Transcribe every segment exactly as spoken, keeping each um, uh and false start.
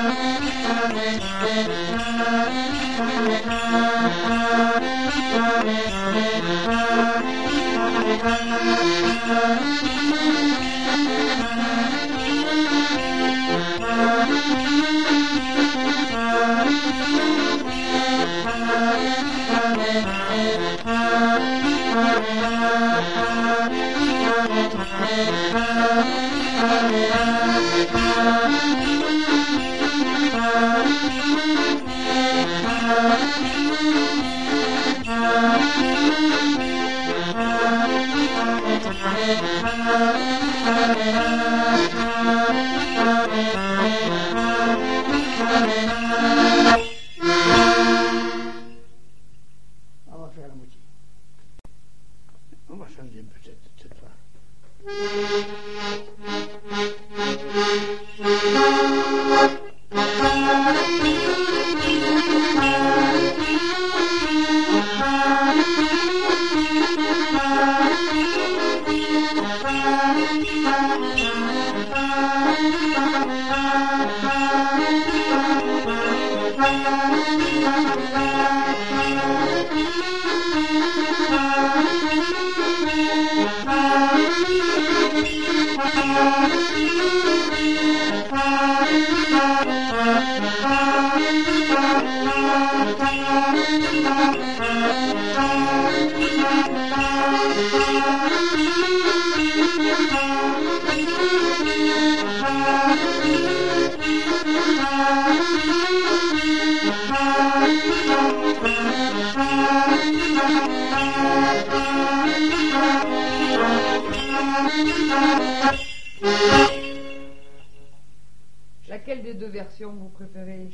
Laquelle des deux versions vous préférez?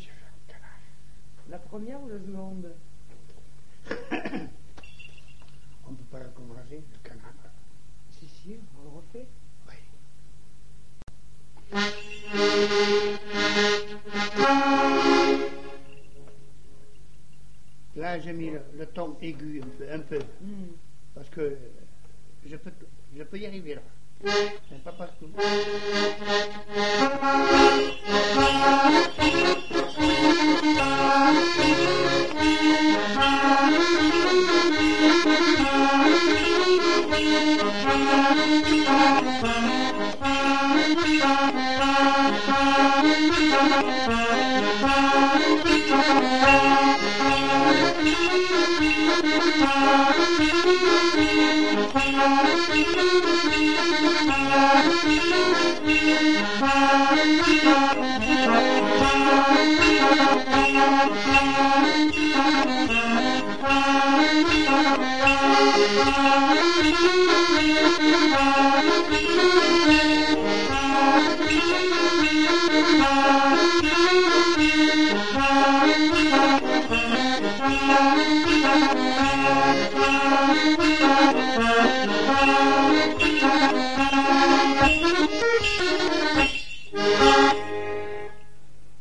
La première ou la seconde? On ne peut pas recommencer le canard. Si, si, on le refait. Oui. Là, j'ai mis le, le ton aigu un peu, un peu Mm. parce que je peux, je peux y arriver là. Mais pas partout. Thank you.